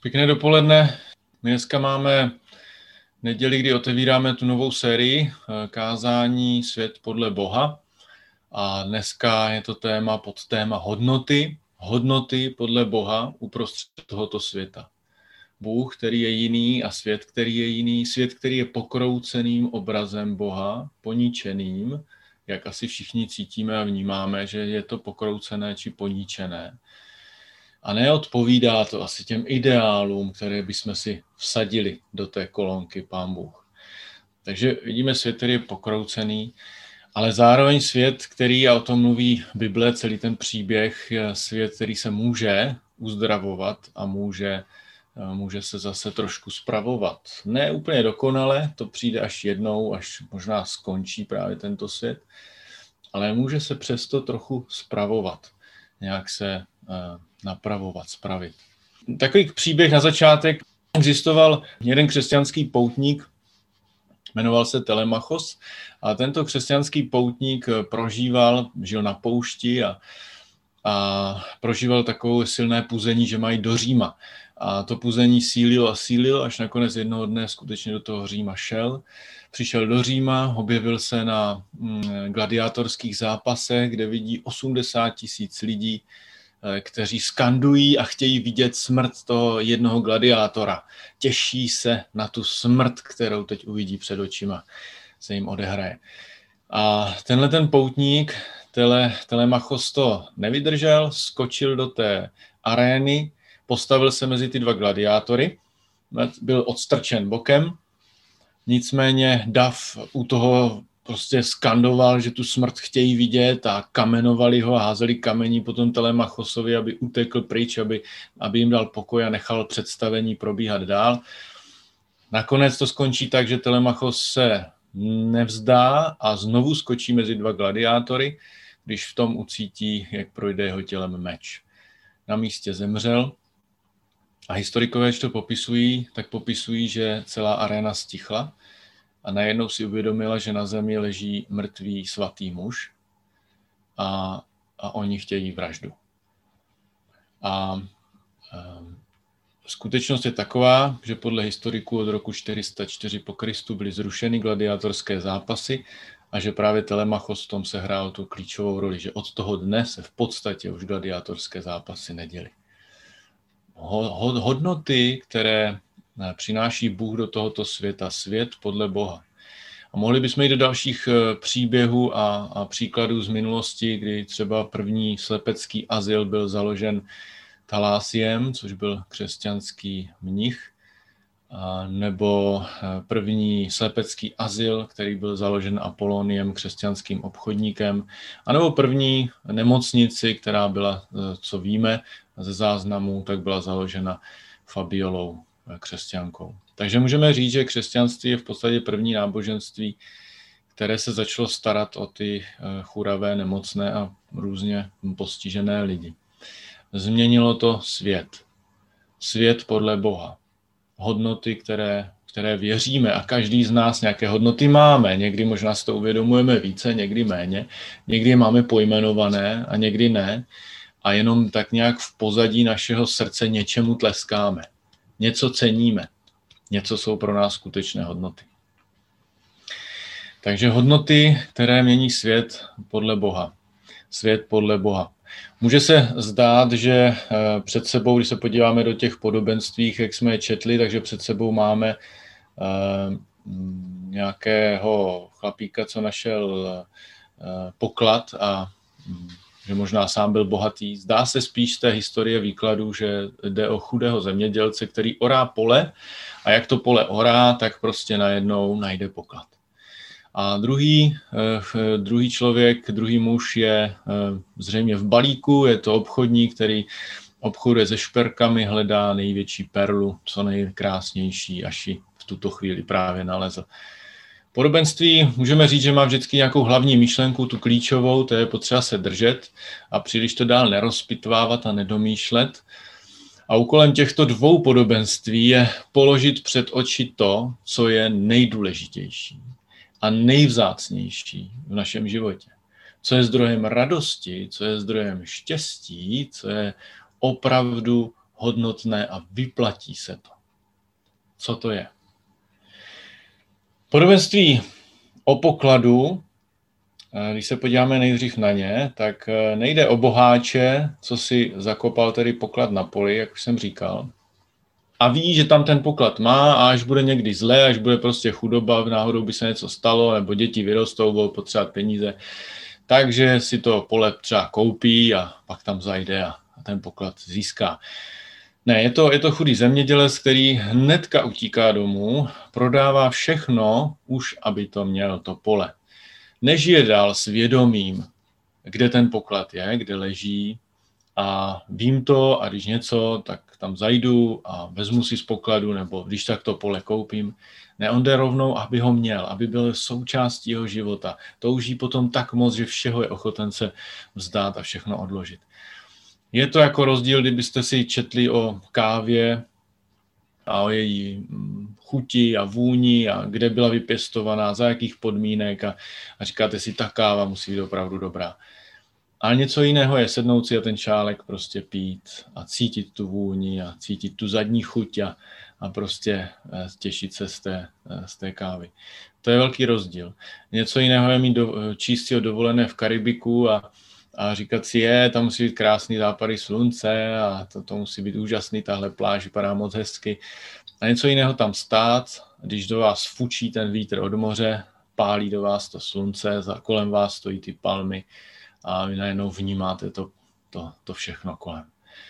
Pěkné dopoledne. My dneska máme neděli, kdy otevíráme tu novou sérii Kázání Svět podle Boha. A dneska je to podtéma hodnoty podle Boha uprostřed tohoto světa. Bůh, který je jiný, a svět, který je jiný, svět, který je pokrouceným obrazem Boha, poníčeným, jak asi všichni cítíme a vnímáme, že je to pokroucené či poníčené. A neodpovídá to asi těm ideálům, které bychom si vsadili do té kolonky Pán Bůh. Takže vidíme svět, který je pokroucený, ale zároveň svět, který, a o tom mluví Bible, celý ten příběh, je svět, který se může uzdravovat a může se zase trošku spravovat. Ne úplně dokonale, to přijde až jednou, až možná skončí právě tento svět, ale může se přesto trochu spravovat, nějak se napravovat, spravit. Takový příběh na začátek. Existoval jeden křesťanský poutník, jmenoval se Telemachos, a tento křesťanský poutník žil na poušti a prožíval takové silné puzení, že mají do Říma. A to puzení sílilo, až nakonec jednoho dne skutečně do toho Říma šel. Přišel do Říma, objevil se na gladiátorských zápasech, kde vidí 80 000 lidí, kteří skandují a chtějí vidět smrt toho jednoho gladiátora. Těší se na tu smrt, kterou teď uvidí před očima, se jim odehraje. A tenhle ten poutník, Telemachos, to nevydržel, skočil do té arény, postavil se mezi ty dva gladiátory, byl odstrčen bokem, nicméně dav u toho prostě skandoval, že tu smrt chtějí vidět, a kamenovali ho a házeli kamení po tom Telemachosovi, aby utekl pryč, aby jim dal pokoj a nechal představení probíhat dál. Nakonec to skončí tak, že Telemachos se nevzdá a znovu skočí mezi dva gladiátory, když v tom ucítí, jak projde jeho tělem meč. Na místě zemřel a historikové, když to popisují, že celá aréna stichla a najednou si uvědomila, že na zemi leží mrtvý svatý muž a oni chtějí vraždu. A skutečnost je taková, že podle historiků od roku 404 po Kristu byly zrušeny gladiátorské zápasy a že právě Telemachos v tom sehrál tu klíčovou roli, že od toho dne se v podstatě už gladiátorské zápasy neděly. Hodnoty, které přináší Bůh do tohoto světa, svět podle Boha. A mohli bychom jít do dalších příběhů a příkladů z minulosti, kdy třeba první slepecký azyl byl založen Thalásiem, což byl křesťanský mnich, nebo první slepecký azyl, který byl založen Apoloniem, křesťanským obchodníkem, anebo první nemocnici, která byla, co víme ze záznamů, tak byla založena Fabiolou, křesťankou. Takže můžeme říct, že křesťanství je v podstatě první náboženství, které se začalo starat o ty churavé, nemocné a různě postižené lidi. Změnilo to svět. Svět podle Boha. Hodnoty, které věříme, a každý z nás nějaké hodnoty máme. Někdy možná si to uvědomujeme více, někdy méně. Někdy je máme pojmenované a někdy ne. A jenom tak nějak v pozadí našeho srdce něčemu tleskáme. Něco ceníme. Něco jsou pro nás skutečné hodnoty. Takže hodnoty, které mění svět podle Boha. Svět podle Boha. Může se zdát, že před sebou, když se podíváme do těch podobenstvích, jak jsme je četli, takže před sebou máme nějakého chlapíka, co našel poklad a že možná sám byl bohatý. Zdá se spíš z té historie výkladu, že jde o chudého zemědělce, který orá pole, a jak to pole orá, tak prostě najednou najde poklad. A druhý člověk, druhý muž je zřejmě v balíku, je to obchodník, který obchoduje se šperkami, hledá největší perlu, co nejkrásnější, až ji v tuto chvíli právě nalezl. Podobenství můžeme říct, že má vždycky nějakou hlavní myšlenku, tu klíčovou, to je potřeba se držet a příliš to dál nerozpitvávat a nedomýšlet. A úkolem těchto dvou podobenství je položit před oči to, co je nejdůležitější a nejvzácnější v našem životě. Co je zdrojem radosti, co je zdrojem štěstí, co je opravdu hodnotné a vyplatí se to. Co to je? Podobenství o pokladu, když se podíváme nejdřív na ně, tak nejde o boháče, co si zakopal tedy poklad na poli, jak už jsem říkal, a ví, že tam ten poklad má a až bude někdy zle, až bude prostě chudoba, náhodou by se něco stalo, nebo děti vyrostou, budou potřebovat peníze, takže si to pole třeba koupí a pak tam zajde a ten poklad získá. Ne, je to chudý zemědělec, který hnedka utíká domů, prodává všechno, už aby to měl to pole. Nežije dál s vědomím, kde ten poklad je, kde leží a vím to a když něco, tak tam zajdu a vezmu si z pokladu nebo když tak to pole koupím. Ne, on jde rovnou, aby ho měl, aby byl součástí jeho života. Touží potom tak moc, že všeho je ochoten se vzdát a všechno odložit. Je to jako rozdíl, kdybyste si četli o kávě a o její chuti a vůni a kde byla vypěstovaná, za jakých podmínek a říkáte si, ta káva musí být opravdu dobrá. Ale něco jiného je sednout si a ten šálek prostě pít a cítit tu vůni a cítit tu zadní chuť a prostě těšit se z té kávy. To je velký rozdíl. Něco jiného je mít číst si o dovolené v Karibiku a říkat si, tam musí být krásný západy slunce a to musí být úžasný, tahle pláž vypadá moc hezky. A něco jiného tam stát, když do vás fučí ten vítr od moře, pálí do vás to slunce, kolem vás stojí ty palmy a vy najednou vnímáte to všechno kolem.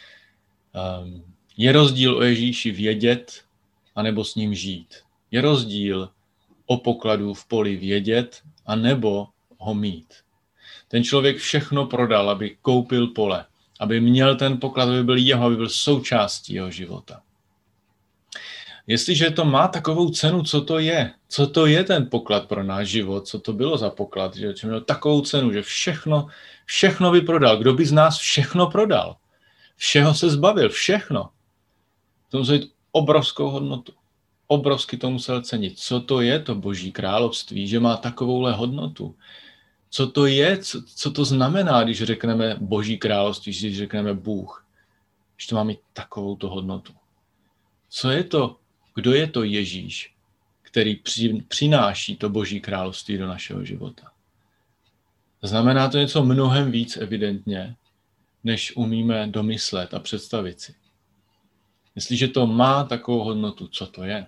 Je rozdíl o Ježíši vědět, anebo s ním žít. Je rozdíl o pokladu v poli vědět, anebo ho mít. Ten člověk všechno prodal, aby koupil pole, aby měl ten poklad, aby byl jeho, aby byl součástí jeho života. Jestliže to má takovou cenu, co to je? Co to je ten poklad pro náš život? Co to bylo za poklad? Že měl takovou cenu, že všechno by prodal. Kdo by z nás všechno prodal? Všeho se zbavil, všechno. To musel mít obrovskou hodnotu. Obrovsky to musel cenit. Co to je to Boží království, že má takovouhle hodnotu? Co to je, co to znamená, když řekneme Boží království, když řekneme Bůh, že to má mít takovouto hodnotu? Co je to, kdo je to Ježíš, který přináší to Boží království do našeho života? Znamená to něco mnohem víc evidentně, než umíme domyslet a představit si. Jestliže to má takovou hodnotu, co to je?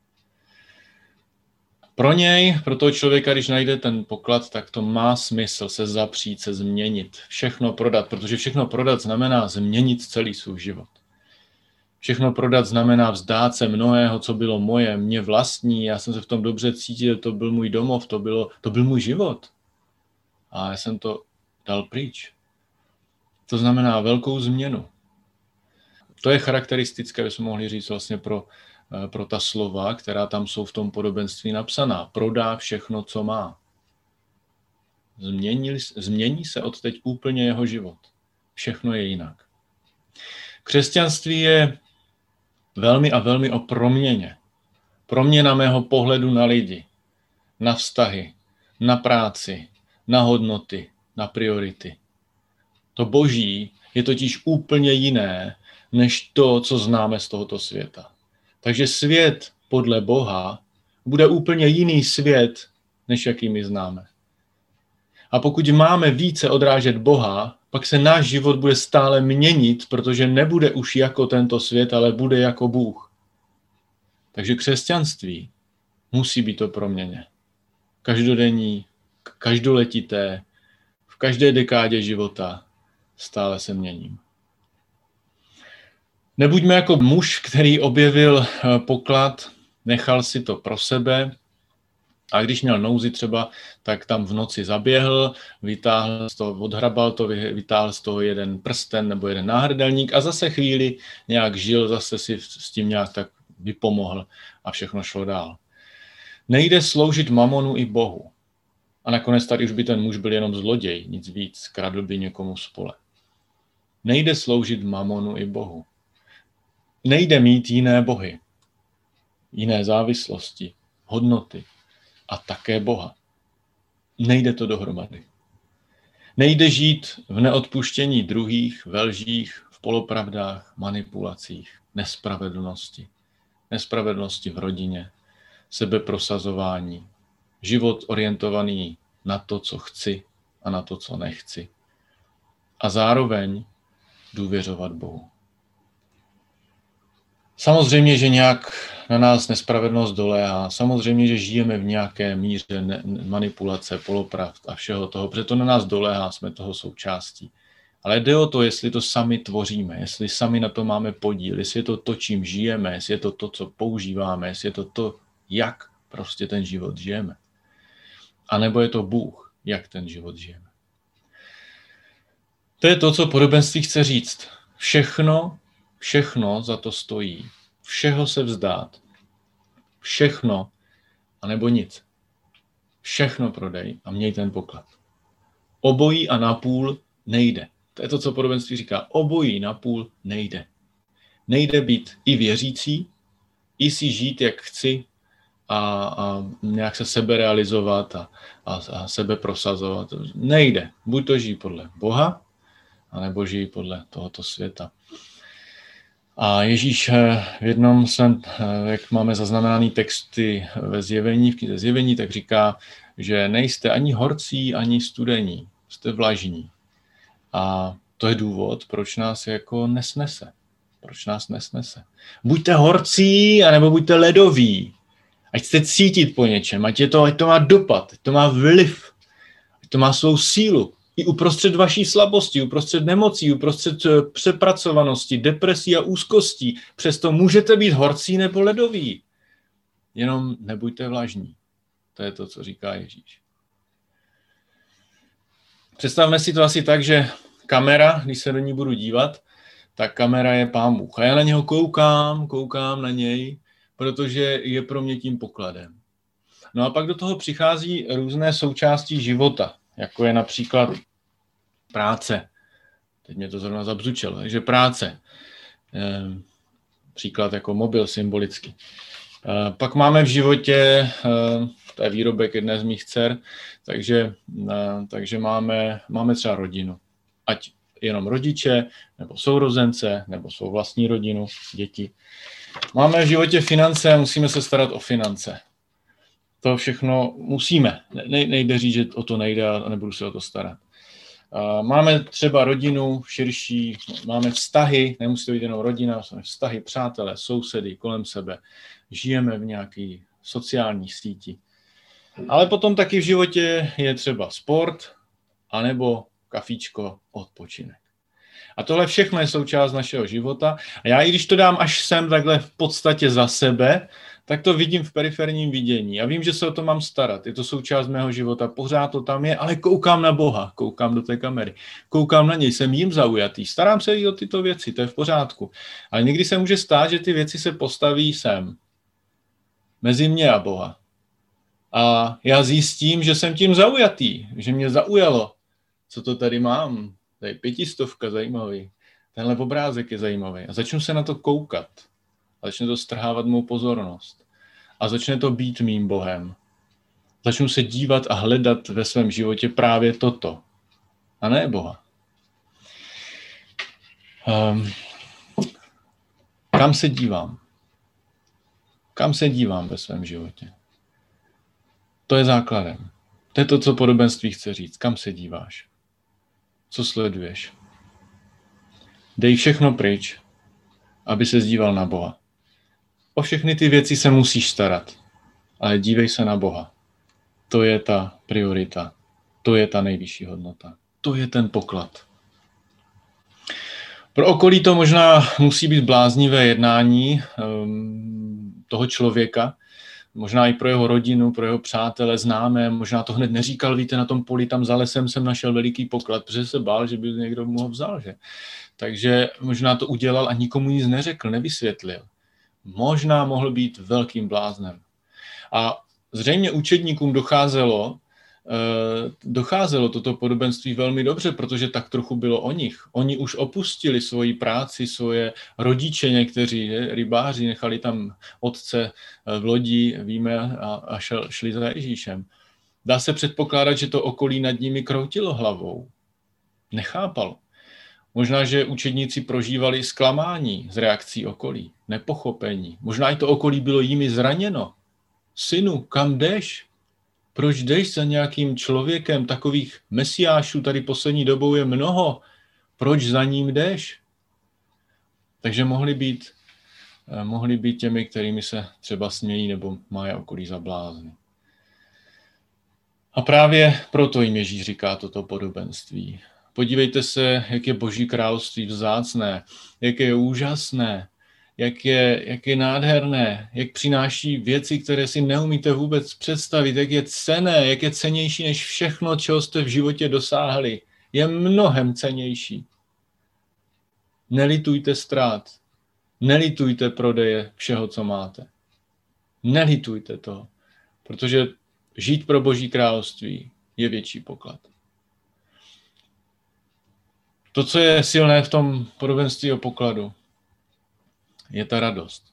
Pro toho člověka, když najde ten poklad, tak to má smysl se zapřít, se změnit, všechno prodat, protože všechno prodat znamená změnit celý svůj život. Všechno prodat znamená vzdát se mnohého, co bylo moje, mě vlastní, já jsem se v tom dobře cítil, to byl můj domov, to byl můj život. A já jsem to dal pryč. To znamená velkou změnu. To je charakteristické, bychom mohli říct vlastně pro ta slova, která tam jsou v tom podobenství napsaná. Prodá všechno, co má. Změní se od teď úplně jeho život. Všechno je jinak. Křesťanství je velmi a velmi o proměně. Proměna mého pohledu na lidi, na vztahy, na práci, na hodnoty, na priority. To Boží je totiž úplně jiné, než to, co známe z tohoto světa. Takže svět podle Boha bude úplně jiný svět, než jaký my známe. A pokud máme více odrážet Boha, pak se náš život bude stále měnit, protože nebude už jako tento svět, ale bude jako Bůh. Takže křesťanství musí být o proměně. Každodenní, každoletité, v každé dekádě života stále se měním. Nebuďme jako muž, který objevil poklad, nechal si to pro sebe a když měl nouzi třeba, tak tam v noci zaběhl, vytáhl z toho, odhrabal to, vytáhl z toho jeden prsten nebo jeden náhrdelník a zase chvíli nějak žil, zase si s tím nějak tak vypomohl a všechno šlo dál. Nejde sloužit mamonu i Bohu. A nakonec tady už by ten muž byl jenom zloděj, nic víc, kradl by někomu z pole. Nejde sloužit mamonu i Bohu. Nejde mít jiné bohy, jiné závislosti, hodnoty a také Boha. Nejde to dohromady. Nejde žít v neodpuštění druhých, ve lžích, v polopravdách, manipulacích, nespravedlnosti. Nespravedlnosti v rodině, sebeprosazování, život orientovaný na to, co chci a na to, co nechci. A zároveň důvěřovat Bohu. Samozřejmě, že nějak na nás nespravedlnost doléhá. Samozřejmě, že žijeme v nějaké míře manipulace, polopravd a všeho toho. Protože to na nás doléhá, jsme toho součástí. Ale jde o to, jestli to sami tvoříme, jestli sami na to máme podíl, jestli je to, čím žijeme, jestli je to to, co používáme, jestli je to, jak prostě ten život žijeme. A nebo je to Bůh, jak ten život žijeme. To je to, co podobenství chce říct. Všechno za to stojí. Všeho se vzdát. Všechno, anebo nic. Všechno prodej a měj ten poklad. Obojí a napůl nejde. To je to, co podobenství říká. Obojí napůl nejde. Nejde být i věřící, i si žít, jak chci a nějak se sebe realizovat a sebe prosazovat. Nejde. Buď to žijí podle Boha, anebo žijí podle tohoto světa. A Ježíš v jednom svém, jak máme zaznamenaný texty ve Zjevení, v knize Zjevení, tak říká, že nejste ani horcí, ani studení, jste vlažní. A to je důvod, proč nás jako nesnese. Proč nás nesnese. Buďte horcí, anebo buďte ledoví. Ať jste cítit po něčem, ať to má dopad, ať to má vliv, ať to má svou sílu. I uprostřed vaší slabosti, uprostřed nemocí, uprostřed přepracovanosti, depresí a úzkostí. Přesto můžete být horcí nebo ledoví. Jenom nebuďte vlažní. To je to, co říká Ježíš. Představme si to asi tak, že kamera, když se do ní budu dívat, tak kamera je Pán Bůh. A já na něho koukám na něj, protože je pro mě tím pokladem. No a pak do toho přichází různé součásti života, jako je například práce. Teď mě to zrovna zabzučelo. Takže práce. Příklad jako mobil symbolicky. Pak máme v životě, to je výrobek jedné z mých dcer, takže máme třeba rodinu. Ať jenom rodiče, nebo sourozence, nebo svou vlastní rodinu, děti. Máme v životě finance a musíme se starat o finance. To všechno musíme. Nejde říct, že o to nejde a nebudu se o to starat. Máme třeba rodinu širší, máme vztahy, nemusí to být jenom rodina, máme vztahy, přátelé, sousedy kolem sebe. Žijeme v nějaké sociální síti. Ale potom taky v životě je třeba sport, anebo kafíčko, odpočinek. A tohle všechno je součást našeho života. A já, i když to dám až sem takhle v podstatě za sebe, tak to vidím v periferním vidění. A vím, že se o to mám starat. Je to součást mého života, pořád to tam je, ale koukám na Boha, koukám do té kamery. Koukám na něj, jsem jím zaujatý. Starám se i o tyto věci, to je v pořádku. Ale někdy se může stát, že ty věci se postaví sem. Mezi mě a Boha. A já zjistím, že jsem tím zaujatý, že mě zaujalo. Co to tady mám? Tady 500, zajímavý. Tenhle obrázek je zajímavý. A začnu se na to koukat. A začne to strhávat mou pozornost. A začne to být mým Bohem. Začnu se dívat a hledat ve svém životě právě toto. A ne Boha. Kam se dívám? Kam se dívám ve svém životě? To je základem. To je to, co podobenství chce říct. Kam se díváš? Co sleduješ? Dej všechno pryč, aby se díval na Boha. O všechny ty věci se musíš starat, ale dívej se na Boha. To je ta priorita. To je ta nejvyšší hodnota. To je ten poklad. Pro okolí to možná musí být bláznivé jednání toho člověka, možná i pro jeho rodinu, pro jeho přátele, známé, možná to hned neříkal, víte, na tom poli tam za lesem jsem našel veliký poklad, protože se bál, že by někdo mu ho vzal, že? Takže možná to udělal a nikomu nic neřekl, nevysvětlil. Možná mohl být velkým bláznem. A zřejmě učedníkům docházelo toto podobenství velmi dobře, protože tak trochu bylo o nich. Oni už opustili svoji práci, svoje rodiče, někteří rybáři, nechali tam otce v lodi, víme, a šli za Ježíšem. Dá se předpokládat, že to okolí nad nimi kroutilo hlavou. Nechápalo. Možná, že učedníci prožívali zklamání z reakcí okolí, nepochopení. Možná i to okolí bylo jimi zraněno. Synu, kam jdeš? Proč jdeš za nějakým člověkem? Takových mesiášů tady poslední dobou je mnoho. Proč za ním jdeš? Takže mohli být těmi, kterými se třeba smějí nebo mají okolí za blázny. A právě proto jim Ježíš říká toto podobenství. Podívejte se, jak je Boží království vzácné, jak je úžasné, jak je nádherné, jak přináší věci, které si neumíte vůbec představit, jak je cenné, jak je cennější než všechno, čeho jste v životě dosáhli. Je mnohem cennější. Nelitujte ztrát. Nelitujte prodeje všeho, co máte. Nelitujte toho, protože žít pro Boží království je větší poklad. To, co je silné v tom podobenství o pokladu, je ta radost.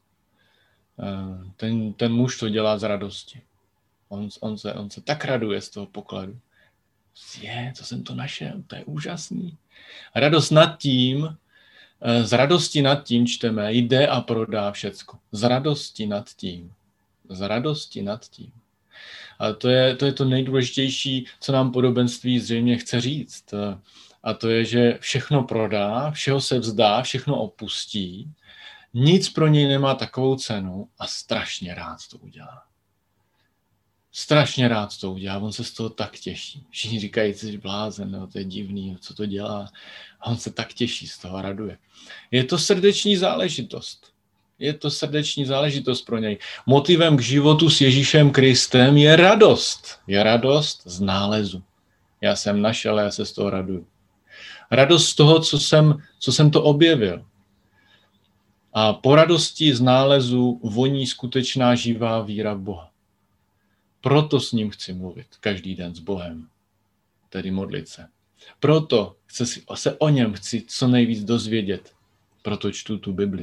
Ten muž to dělá z radosti. On se tak raduje z toho pokladu. Co jsem to našel, to je úžasný. A radost nad tím, z radosti nad tím čteme, jde a prodá všecko. Z radosti nad tím. Z radosti nad tím. A to je to nejdůležitější, co nám podobenství zřejmě chce říct. A to je, že všechno prodá, všeho se vzdá, všechno opustí, nic pro něj nemá takovou cenu a strašně rád to udělá. Strašně rád to udělá, on se z toho tak těší. Všichni říkají, jsi blázen, no, to je divný, co to dělá. A on se tak těší, z toho raduje. Je to srdeční záležitost. Je to srdeční záležitost pro něj. Motivem k životu s Ježíšem Kristem je radost. Je radost z nálezu. Já jsem našel a já se z toho raduju. Radost z toho, co jsem to objevil. A po radosti z nálezu voní skutečná živá víra v Boha. Proto s ním chci mluvit každý den s Bohem, tedy modlit se. Proto se o něm chci co nejvíc dozvědět. Proto čtu tu Bibli.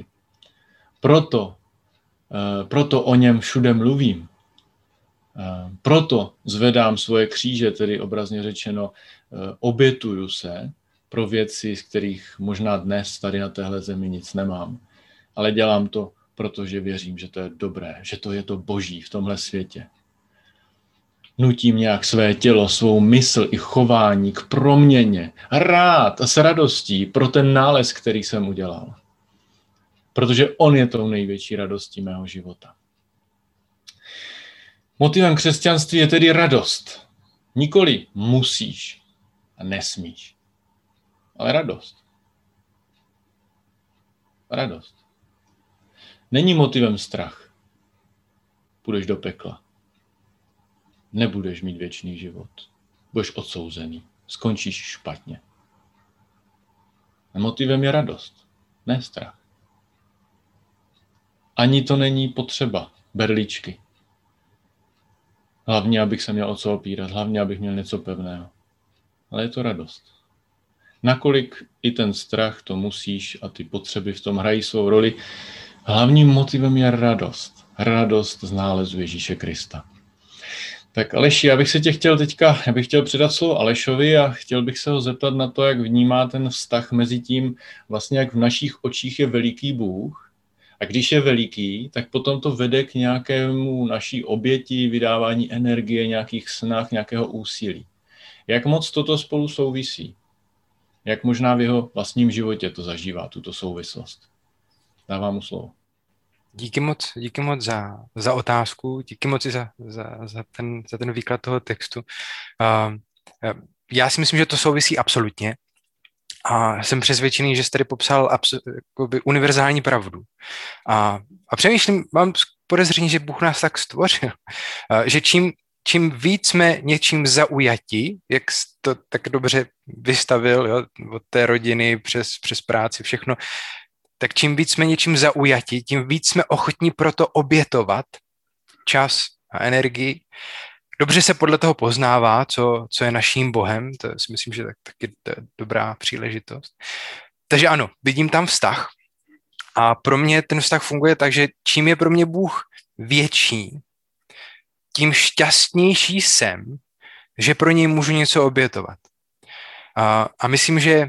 Proto o něm všude mluvím. Proto zvedám svoje kříže, tedy obrazně řečeno, obětuju se pro věci, z kterých možná dnes tady na téhle zemi nic nemám. Ale dělám to, protože věřím, že to je dobré, že to je to Boží v tomhle světě. Nutím nějak své tělo, svou mysl i chování k proměně. Rád a s radostí pro ten nález, který jsem udělal. Protože on je tou největší radostí mého života. Motivem křesťanství je tedy radost. Nikoli musíš a nesmíš, ale radost. Radost. Není motivem strach. Půjdeš do pekla. Nebudeš mít věčný život. Budeš odsouzený. Skončíš špatně. A motivem je radost, ne strach. Ani to není potřeba berličky. Hlavně, abych se měl o co opírat, hlavně, abych měl něco pevného. Ale je to radost. Nakolik i ten strach, to musíš a ty potřeby v tom hrají svou roli, hlavním motivem je radost. Radost z nálezu Ježíše Krista. Tak Aleši, já bych chtěl předat slovo Alešovi a chtěl bych se ho zeptat na to, jak vnímá ten vztah mezi tím, vlastně jak v našich očích je veliký Bůh. A když je veliký, tak potom to vede k nějakému naší oběti, vydávání energie, nějakých snah, nějakého úsilí. Jak moc toto spolu souvisí? Jak možná v jeho vlastním životě to zažívá, tuto souvislost? Dávám mu slovo. Díky moc za otázku, díky moc i za ten výklad toho textu. Já si myslím, že to souvisí absolutně. A jsem přesvědčený, že jste tady popsal univerzální pravdu. A přemýšlím, mám podezření, že Bůh nás tak stvořil, že čím víc jsme něčím zaujati, jak to tak dobře vystavil, jo, od té rodiny přes práci, všechno, tak čím víc jsme něčím zaujati, tím víc jsme ochotní proto obětovat čas a energii. Dobře se podle toho poznává, co je naším Bohem, to si myslím, že taky to je dobrá příležitost. Takže ano, vidím tam vztah a pro mě ten vztah funguje tak, že čím je pro mě Bůh větší, tím šťastnější jsem, že pro něj můžu něco obětovat. A myslím, že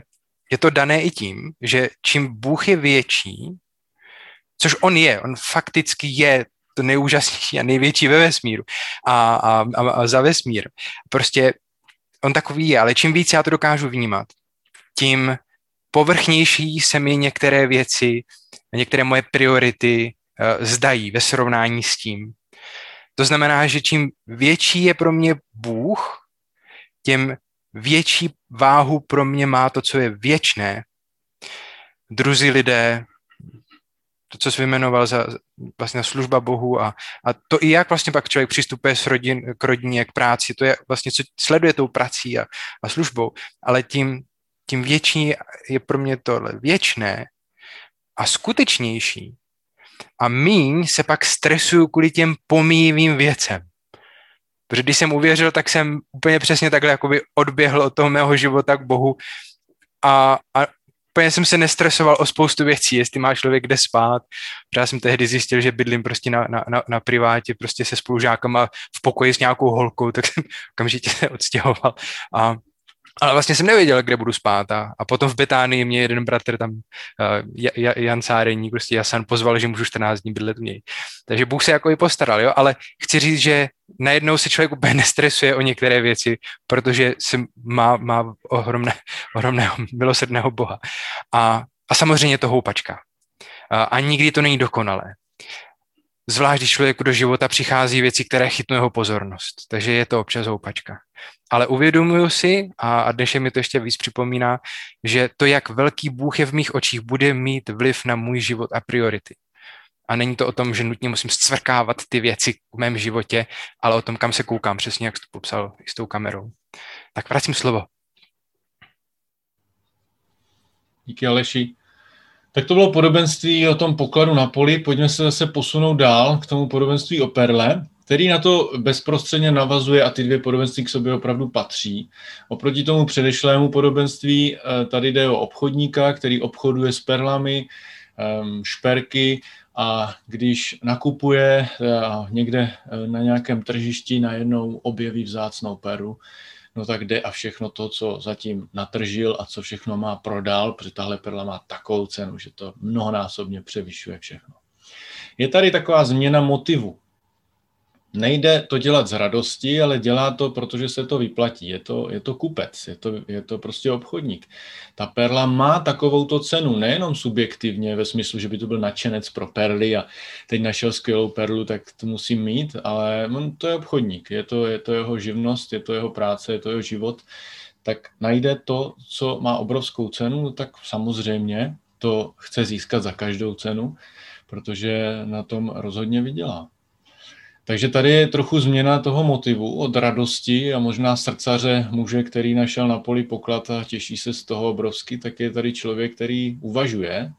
je to dané i tím, že čím Bůh je větší, což on fakticky je to nejúžasnější a největší ve vesmíru a za vesmír. Prostě on takový je, ale čím víc já to dokážu vnímat, tím povrchnější se mi některé věci, některé moje priority zdají ve srovnání s tím. To znamená, že čím větší je pro mě Bůh, tím větší váhu pro mě má to, co je věčné. Druzí lidé, to, co jsi vyjmenoval za vlastně služba Bohu a to i jak vlastně pak člověk přistupuje k rodině, k práci, to je vlastně, co sleduje tou prací a službou, ale tím větší je pro mě tohle věčné a skutečnější. A míň se pak stresuju kvůli těm pomíjivým věcem. Protože když jsem uvěřil, tak jsem úplně přesně takhle jakoby odběhl od toho mého života k Bohu a úplně jsem se nestresoval o spoustu věcí, jestli má člověk kde spát. Protože já jsem tehdy zjistil, že bydlím prostě na privátě, prostě se spolužákama v pokoji s nějakou holkou, tak jsem okamžitě se odstěhoval. Ale vlastně jsem nevěděl, kde budu spát a potom v Betánii mě jeden bratr tam, Jan Cáreník, prostě Jasan pozval, že můžu 14 dní bydlet u něj. Takže Bůh se jako i postaral, jo? Ale chci říct, že najednou se člověk úplně nestresuje o některé věci, protože má ohromného milosrdného Boha. A samozřejmě to houpačka. A nikdy to není dokonalé. Zvlášť, když člověku do života přichází věci, které chytnou jeho pozornost. Takže je to občas houpačka. Ale uvědomuju si, a dnes mi to ještě víc připomíná, že to, jak velký Bůh je v mých očích, bude mít vliv na můj život a priority. A není to o tom, že nutně musím zcvrkávat ty věci v mém životě, ale o tom, kam se koukám, přesně jak jsi to popsal i s tou kamerou. Tak vracím slovo. Díky, Aleši. Tak to bylo podobenství o tom pokladu na poli. Pojďme se zase posunout dál k tomu podobenství o perle, který na to bezprostředně navazuje a ty dvě podobenství k sobě opravdu patří. Oproti tomu předešlému podobenství tady jde o obchodníka, který obchoduje s perlami, šperky a když nakupuje někde na nějakém tržišti najednou objeví vzácnou perlu, no tak jde a všechno to, co zatím natržil a co všechno má prodal, protože tahle perla má takovou cenu, že to mnohonásobně převyšuje všechno. Je tady taková změna motivu. Nejde to dělat z radosti, ale dělá to, protože se to vyplatí. Je to kupec, je to prostě obchodník. Ta perla má takovouto cenu, nejenom subjektivně ve smyslu, že by to byl nadšenec pro perly a teď našel skvělou perlu, tak to musím mít, ale to je obchodník, je to jeho živnost, je to jeho práce, je to jeho život. Tak najde to, co má obrovskou cenu, tak samozřejmě to chce získat za každou cenu, protože na tom rozhodně vydělá. Takže tady je trochu změna toho motivu od radosti a možná srdcaře muže, který našel na poli poklad a těší se z toho obrovsky, tak je tady člověk, který uvažuje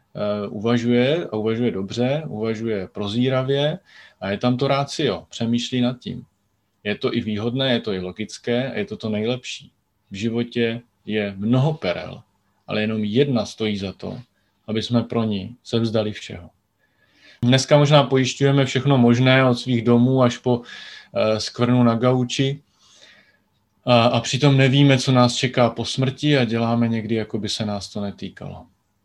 a uvažuje dobře, uvažuje prozíravě a je tam to ratio, přemýšlí nad tím. Je to i výhodné, je to i logické a je to nejlepší. V životě je mnoho perel, ale jenom jedna stojí za to, aby jsme pro ní se vzdali všeho. Dneska možná pojišťujeme všechno možné od svých domů až po skvrnu na gauči a přitom nevíme, co nás čeká po smrti a děláme někdy, jako by se nás to netýkalo.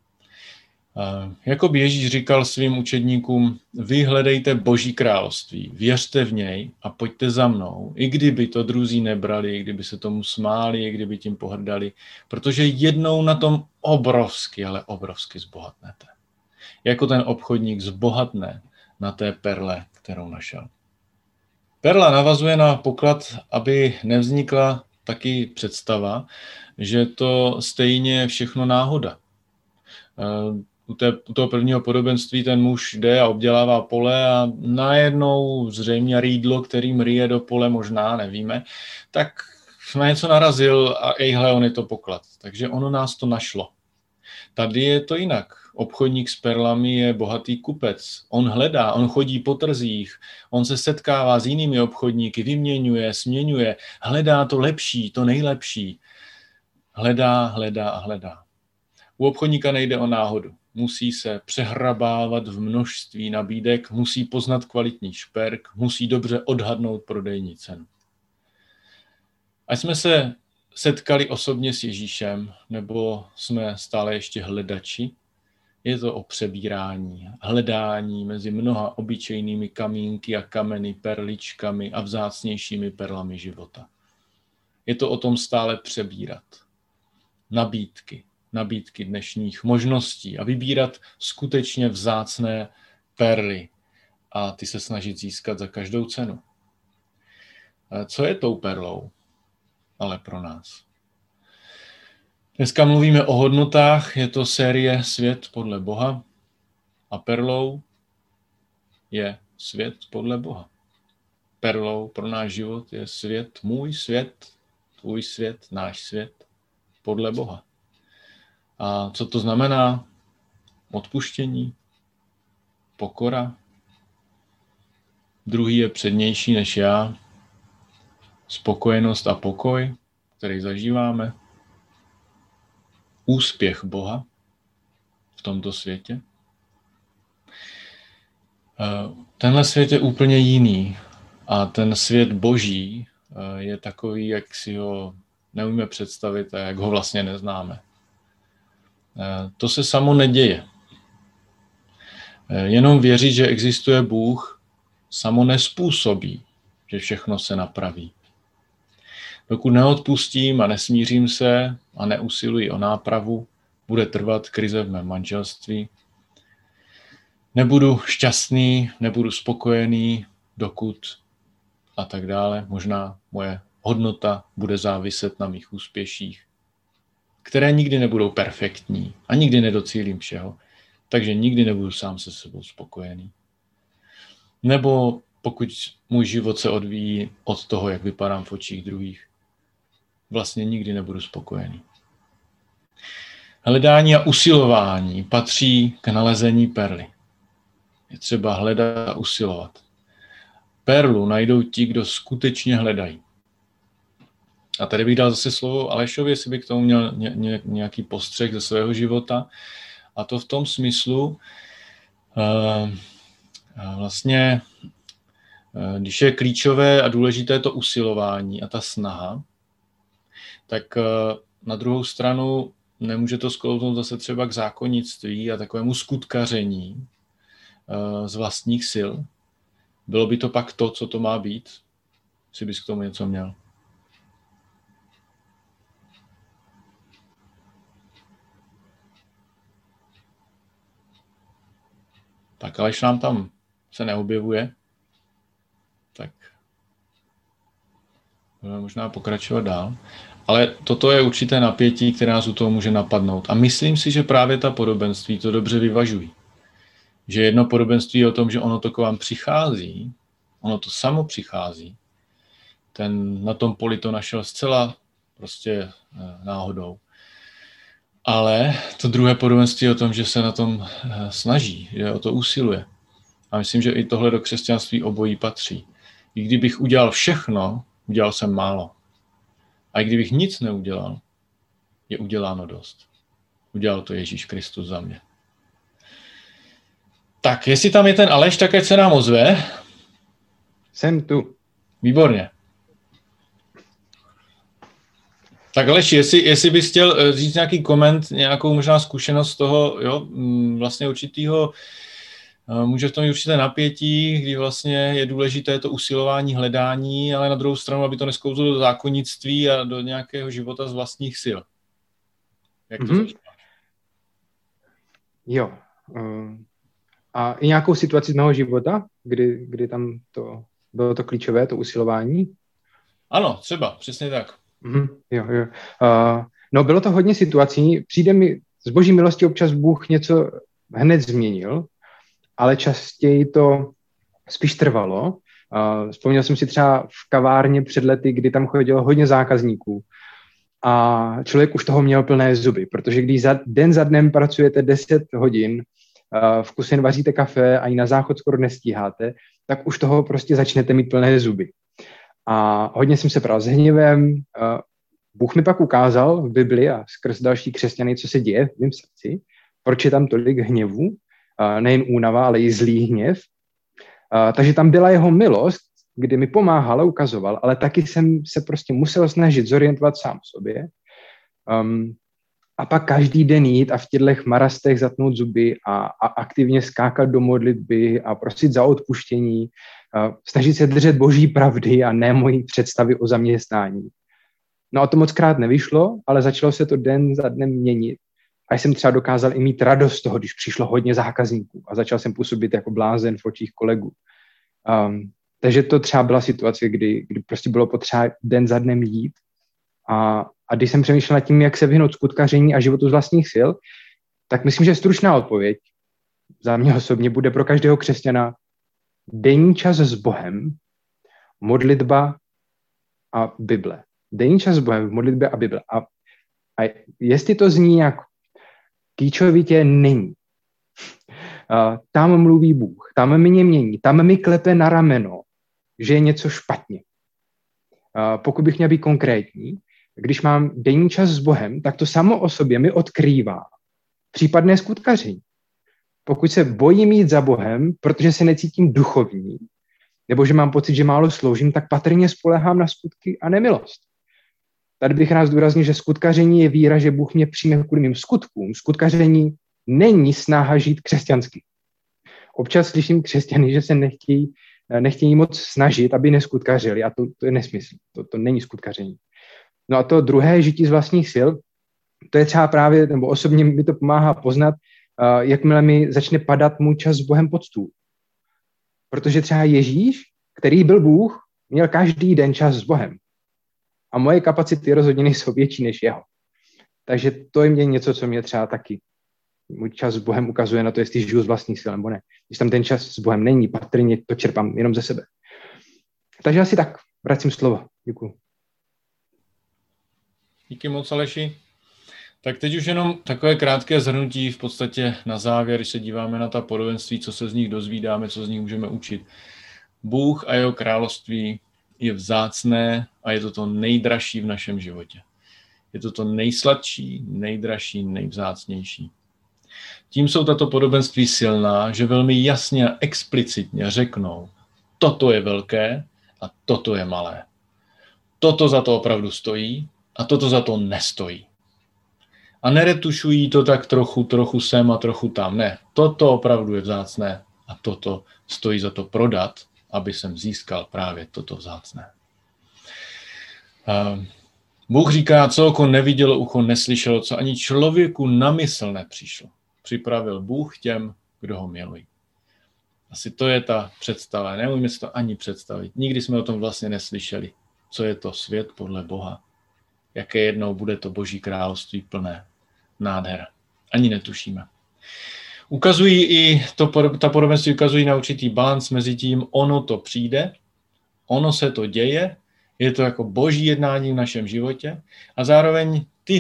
Jakoby Ježíš říkal svým učedníkům, vy hledejte Boží království, věřte v něj a pojďte za mnou, i kdyby to druzí nebrali, i kdyby se tomu smáli, i kdyby tím pohrdali, protože jednou na tom obrovsky, ale obrovsky zbohatnete. Jako ten obchodník zbohatne na té perle, kterou našel. Perla navazuje na poklad, aby nevznikla taky představa, že to stejně všechno náhoda. U toho prvního podobenství ten muž jde a obdělává pole a najednou zřejmě rýdlo, kterým ryje do pole, možná, nevíme, tak na něco narazil a ejhle, on je to poklad. Takže ono nás to našlo. Tady je to jinak. Obchodník s perlami je bohatý kupec. On hledá, on chodí po trzích, on se setkává s jinými obchodníky, vyměňuje, směňuje, hledá to lepší, to nejlepší. Hledá a hledá. U obchodníka nejde o náhodu. Musí se přehrabávat v množství nabídek, musí poznat kvalitní šperk, musí dobře odhadnout prodejní cenu. Ať jsme se setkali osobně s Ježíšem, nebo jsme stále ještě hledači. Je to o přebírání, hledání mezi mnoha obyčejnými kamínky a kameny, perličkami a vzácnějšími perlami života. Je to o tom stále přebírat nabídky dnešních možností a vybírat skutečně vzácné perly a ty se snažit získat za každou cenu. Co je tou perlou, ale pro nás? Dneska mluvíme o hodnotách, je to série Svět podle Boha a perlou je svět podle Boha. Perlou pro náš život je svět, můj svět, tvůj svět, náš svět podle Boha. A co to znamená? Odpuštění, pokora. Druhý je přednější než já. Spokojenost a pokoj, který zažíváme. Úspěch Boha v tomto světě. Tenhle svět je úplně jiný a ten svět Boží je takový, jak si ho neumíme představit a jak ho vlastně neznáme. To se samo neděje. Jenom věřit, že existuje Bůh, samo nespůsobí, že všechno se napraví. Dokud neodpustím a nesmířím se a neusiluji o nápravu, bude trvat krize v mém manželství. Nebudu šťastný, nebudu spokojený, dokud a tak dále. Možná moje hodnota bude záviset na mých úspěších, které nikdy nebudou perfektní a nikdy nedocílím všeho, takže nikdy nebudu sám se sebou spokojený. Nebo pokud můj život se odvíjí od toho, jak vypadám v očích druhých, vlastně nikdy nebudu spokojený. Hledání a usilování patří k nalezení perly. Je třeba hledat a usilovat. Perlu najdou ti, kdo skutečně hledají. A tady bych dal zase slovo Alešovi, jestli by k tomu měl nějaký postřeh ze svého života. A to v tom smyslu, vlastně, když je klíčové a důležité to usilování a ta snaha, tak na druhou stranu nemůže to sklouznout zase třeba k zákonnictví a takovému skutkaření z vlastních sil. Bylo by to pak to, co to má být? Jestli bys k tomu něco měl. Tak Aleš nám tam se neobjevuje, tak budeme možná pokračovat dál. Ale toto je určité napětí, které nás u toho může napadnout. A myslím si, že právě ta podobenství to dobře vyvažují. Že jedno podobenství je o tom, že ono to k vám přichází, ono to samo přichází. Ten na tom poli to našel zcela prostě náhodou. Ale to druhé podobenství je o tom, že se na tom snaží, že o to usiluje. A myslím, že i tohle do křesťanství obojí patří. I kdybych udělal všechno, udělal jsem málo. A i kdybych nic neudělal, je uděláno dost. Udělal to Ježíš Kristus za mě. Tak, jestli tam je ten Aleš, tak ať se nám ozve. Jsem tu. Výborně. Tak Aleši, jestli bys chtěl říct nějaký koment, nějakou možná zkušenost z toho, jo, vlastně určitýho, může v tom určité napětí, kdy vlastně je důležité to usilování, hledání, ale na druhou stranu, aby to nesklouzlo do zákonnictví a do nějakého života z vlastních sil. Jak to začíná? Jo. A i nějakou situaci z mého života, kdy tam to bylo to klíčové, to usilování? Ano, třeba, přesně tak. Jo. No, bylo to hodně situací. Přijde mi, z boží milosti občas Bůh něco hned změnil, ale častěji to spíš trvalo. Vzpomněl jsem si třeba v kavárně před lety, kdy tam chodilo hodně zákazníků a člověk už toho měl plné zuby, protože když den za dnem pracujete 10 hodin, v kuse vaříte kafe a i na záchod skoro nestíháte, tak už toho prostě začnete mít plné zuby. A hodně jsem se pral s hněvem. Bůh mi pak ukázal v Bibli a skrz další křesťany, co se děje v mém srdci, proč je tam tolik hněvu, nejen únava, ale i zlý hněv. Takže tam byla jeho milost, kdy mi pomáhal a ukazoval, ale taky jsem se prostě musel snažit zorientovat sám v sobě. A pak každý den jít a v těchto marastech zatnout zuby a aktivně skákat do modlitby a prosit za odpuštění, snažit se držet boží pravdy a ne mojí představy o zaměstnání. No a to moc krát nevyšlo, ale začalo se to den za dnem měnit. A jsem třeba dokázal i mít radost z toho, když přišlo hodně zákazníků a začal jsem působit jako blázen v očích kolegů. Takže to třeba byla situace, kdy prostě bylo potřeba den za dnem jít. A když jsem přemýšlel nad tím, jak se vyhnout skutkaření a životu z vlastních sil, tak myslím, že stručná odpověď za mě osobně bude pro každého křesťana denní čas s Bohem, modlitba a Bible. Denní čas s Bohem v modlitbě a Bible. A jestli to zní nějak kýčovitě, není. Tam mluví Bůh, tam mě mění, tam mi klepe na rameno, že je něco špatně. Pokud bych měl být konkrétní, když mám denní čas s Bohem, tak to samo o sobě mi odkrývá případné skutkaření. Pokud se bojím jít za Bohem, protože se necítím duchovní, nebo že mám pocit, že málo sloužím, tak patrně spolehám na skutky a nemilost. Tady bych rád zdůraznil, že skutkaření je víra, že Bůh mě přijme kvůli mým skutkům. Skutkaření není snaha žít křesťansky. Občas slyším křesťany, že se nechtějí moc snažit, aby neskutkařili, a to je nesmysl. To není skutkaření. No a to druhé, žití z vlastních sil, to je třeba právě, nebo osobně mi to pomáhá poznat, jakmile mi začne padat můj čas s Bohem pod stůl. Protože třeba Ježíš, který byl Bůh, měl každý den čas s Bohem. A moje kapacity rozhodně nejsou větší než jeho. Takže to je mě něco, co mě třeba taky můj čas s Bohem ukazuje na to, jestli žiju z vlastních sil nebo ne. Když tam ten čas s Bohem není, patrně to čerpám jenom ze sebe. Takže asi tak, vracím slovo. Děkuju. Díky moc, Aleši. Tak teď už jenom takové krátké shrnutí v podstatě na závěr, když se díváme na ta podobenství, co se z nich dozvídáme, co z nich můžeme učit. Bůh a jeho království je vzácné a je to nejdražší v našem životě. Je to nejsladší, nejdražší, nejvzácnější. Tím jsou tato podobenství silná, že velmi jasně a explicitně řeknou, toto je velké a toto je malé. Toto za to opravdu stojí a toto za to nestojí. A neretušují to tak trochu sem a trochu tam. Ne, toto opravdu je vzácné a toto stojí za to prodat, aby jsem získal právě toto vzácné. Bůh říká, co oko nevidělo, ucho neslyšelo, co ani člověku na mysl nepřišlo. Připravil Bůh těm, kdo ho milují. Asi to je ta představa. Neumíme si to ani představit. Nikdy jsme o tom vlastně neslyšeli. Co je to svět podle Boha? Jaké jednou bude to Boží království plné nádher. Ani netušíme. Ukazují i ta podobenství ukazují na určitý balans mezi tím, ono to přijde, ono se to děje, je to jako Boží jednání v našem životě a zároveň ty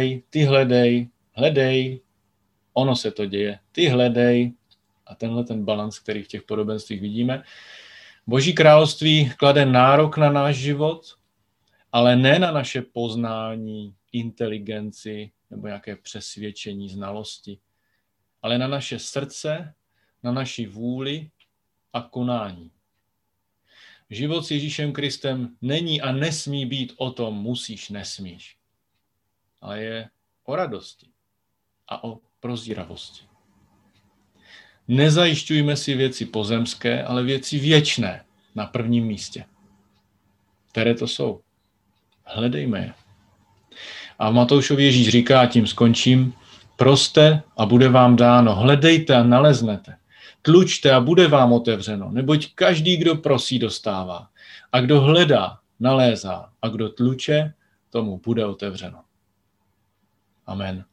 hledej, ono se to děje, ty hledej a tenhle ten balans, který v těch podobenstvích vidíme. Boží království klade nárok na náš život, ale ne na naše poznání, inteligenci nebo nějaké přesvědčení, znalosti, ale na naše srdce, na naši vůli a konání. Život s Ježíšem Kristem není a nesmí být o tom musíš, nesmíš, ale je o radosti a o prozíravosti. Nezajišťujme si věci pozemské, ale věci věčné na prvním místě. Které to jsou? Hledejme je. A v Matoušovi Ježíš říká, a tím skončím, proste a bude vám dáno, hledejte a naleznete, tlučte a bude vám otevřeno, neboť každý, kdo prosí, dostává. A kdo hledá, nalézá. A kdo tluče, tomu bude otevřeno. Amen.